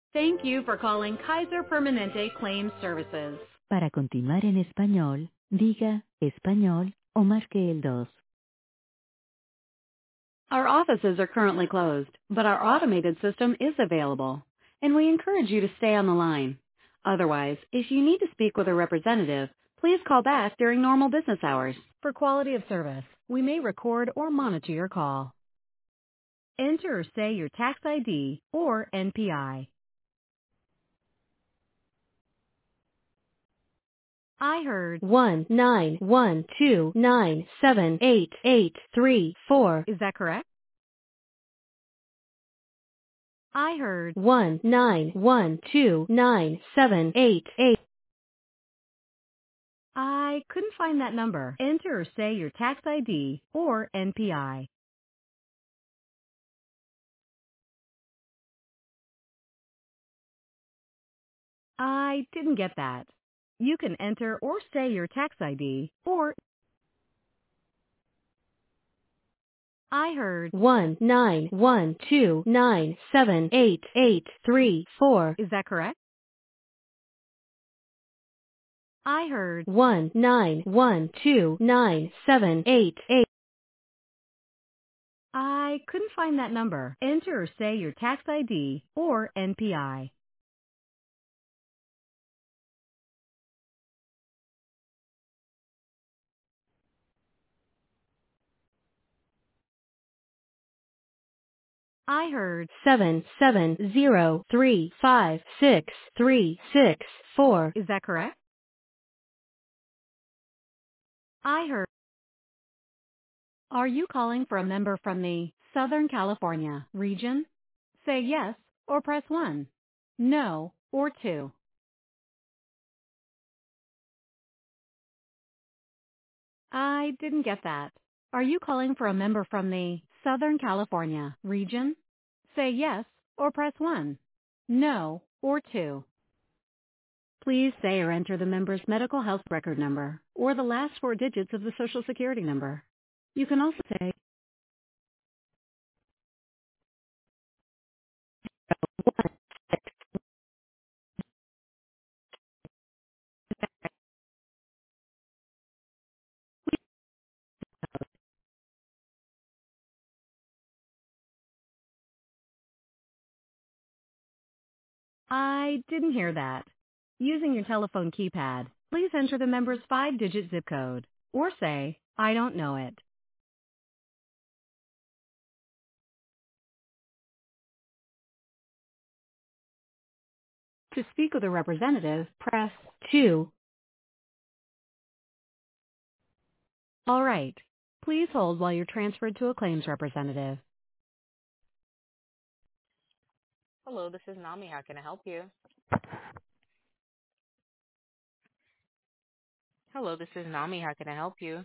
Thank you for calling Kaiser Permanente Claims Services. Para continuar en español, diga español o marque el dos. Our offices are currently closed, but our automated system is available, and we encourage you to stay on the line. Otherwise, if you need to speak with a representative, please call back during normal business hours. For quality of service, we may record or monitor your call. Enter or say your tax ID or NPI. I heard 19129788834. Is that correct? I heard 191297888. I couldn't find that number. Enter or say your tax ID or NPI. I didn't get that. You can enter or say your tax ID or I heard 19129788834. Is that correct? I heard 191297888. I couldn't find that number. Enter or say your tax ID or NPI. I heard 7703563364. Is that correct? I heard. Are you calling for a member from the Southern California region? Say yes or press 1. No or 2. I didn't get that. Are you calling for a member from the Southern California region? Say yes or press 1. No or 2. Please say or enter the member's medical health record number or the last 4 digits of the Social Security number. You can also say, I didn't hear that. Using your telephone keypad, please enter the member's 5-digit zip code or say, I don't know it. To speak with a representative, press 2. All right. Please hold while you're transferred to a claims representative. Hello, this is Nami. How can I help you? Hello, this is Nami. How can I help you?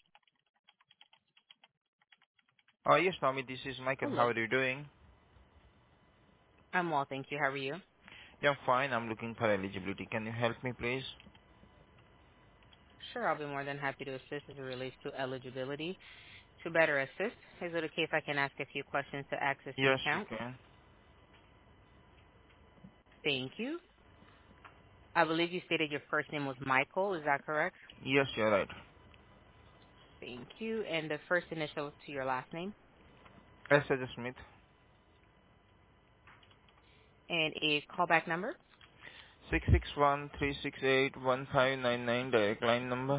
Yes, Nami, this is Michael. Hello. How are you doing? I'm well, thank you. How are you? Yeah, I'm fine. I'm looking for eligibility. Can you help me, please? Sure, I'll be more than happy to assist as it relates to eligibility. To better assist, is it okay if I can ask a few questions to access the Yes, you account? can. Thank you. I believe you stated your first name was Michael. Is that correct? Yes, you're right. Thank you. And the first initial to your last name? S. H. Smith, And a callback number? 661-368-1599 direct line number.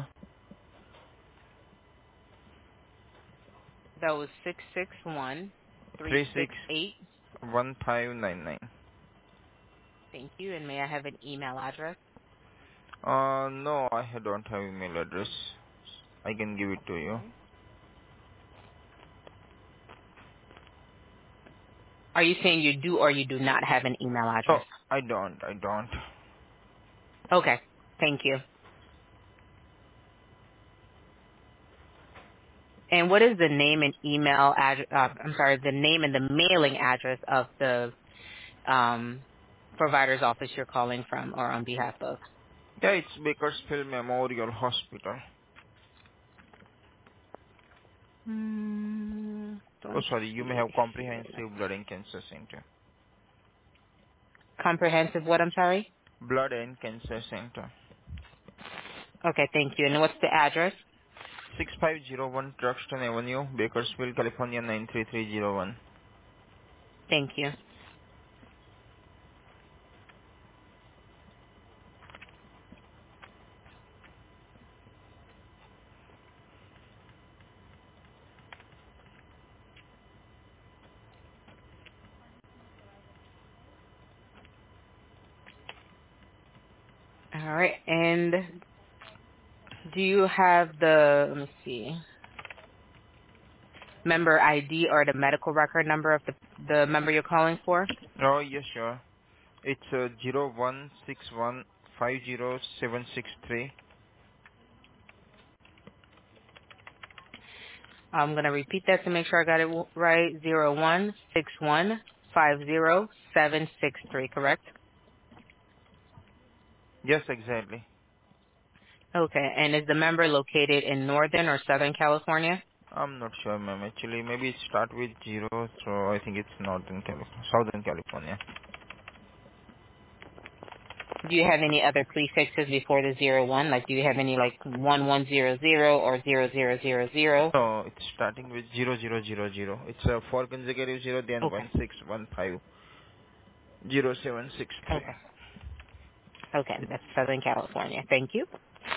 That was 661 36 368. 1599. Thank you. And may I have an email address? No, I don't have email address. I can give it to you. Okay. Are you saying you do or you do not have an email Oh, address? I don't. Okay. Thank you. And what is the name and email address? The name and the mailing address of the provider's office you're calling from or on behalf of? Yeah, it's Bakersfield Memorial Hospital. Oh, Don't sorry, you may see it have here. Comprehensive Blood and Cancer Center. Comprehensive what, I'm sorry? Blood and Cancer Center. Okay, thank you. And what's the address? 6501 Truxton Avenue, Bakersfield, California 93301. Thank you. All right. And do you have the, let me see, member ID or the medical record number of the member you're calling for? Oh, yes, sure. It's 0161507763. I'm going to repeat that to make sure I got it right. 0161507763, correct? Yes, exactly. Okay. And is the member located in Northern or Southern California? I'm not sure, ma'am. Actually, maybe it start with 0, so I think it's Northern California, Southern California. Do you have any other prefixes before the 01? Like, do you have any like 1100 or 0000? No, it's starting with 0000. It's a 4 consecutive 0, then Okay. 16150763. Okay. Okay. That's Southern California. Thank you.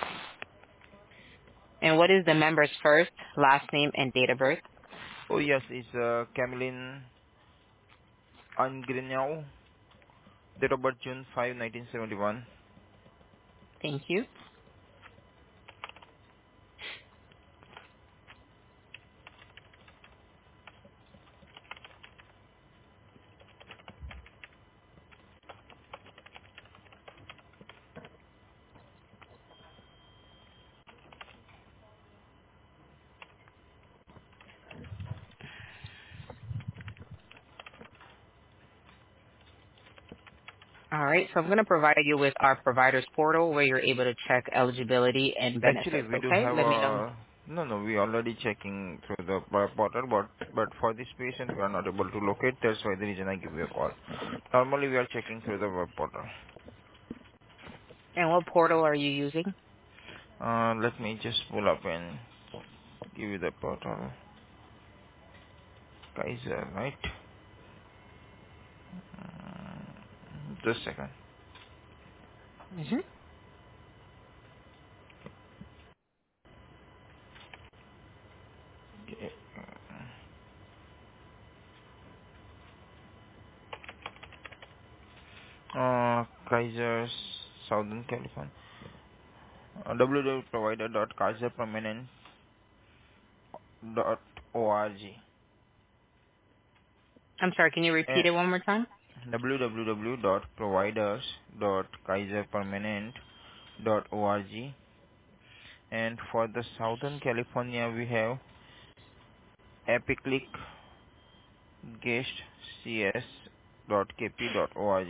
And what is the member's first, last name, and date of birth? Oh, yes, it's Cameline Angrignau, date of birth June 5, 1971. Thank you. All right. So I'm going to provide you with our providers portal where you're able to check eligibility and Actually, benefits. we do Okay. have Let me know. no, we already checking through the portal, but for this patient, we are not able to locate. That's why the reason I give you a call. Normally, we are checking through the web portal. And what portal are you using? Let me just pull up and give you the portal. Kaiser, right? Just a second. Hmm. Okay. Kaiser, Southern California. www.provider.kaiserpermanent.org I'm sorry. Can you repeat and it one more time? www.providers.kaiserpermanent.org. And for the Southern California, we have epiclicguestcs.kp.org.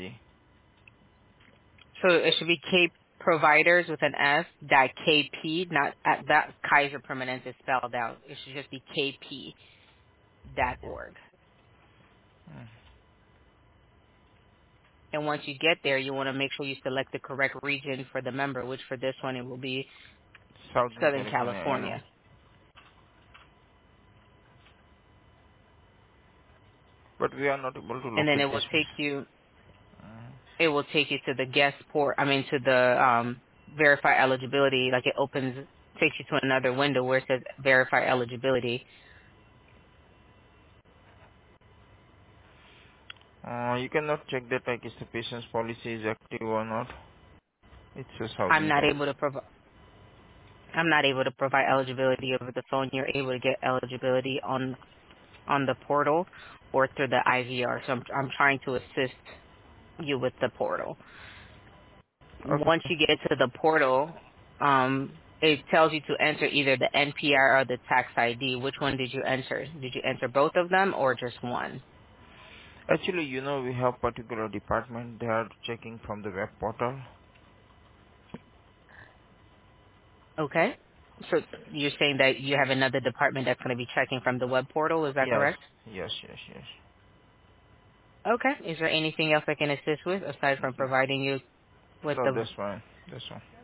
So it should be K providers with an S, that KP, not that Kaiser Permanente is spelled out. It should just be KP.org. And once you get there, you want to make sure you select the correct region for the member, which for this one, it will be Southern Southern California, I know. California. But we are not able to And then locate this place. it will take you to the guest port, to the verify eligibility, like it takes you to another window where it says verify eligibility. You cannot check that like if the patient's policy is active or not. It's a I'm Southern not California. able to provide. I'm not able to provide eligibility over the phone. You're able to get eligibility on the portal or through the IVR. So I'm trying to assist you with the portal. Okay. Once you get to the portal, it tells you to enter either the NPR or the tax ID. Which one did you enter? Did you enter both of them or just one? Actually, we have particular department. They are checking from the web portal. Okay. So you're saying that you have another department that's going to be checking from the web portal. Is that Yes, correct? yes, yes, yes. Okay. Is there anything else I can assist with aside from providing you with No, the... that's fine. That's fine.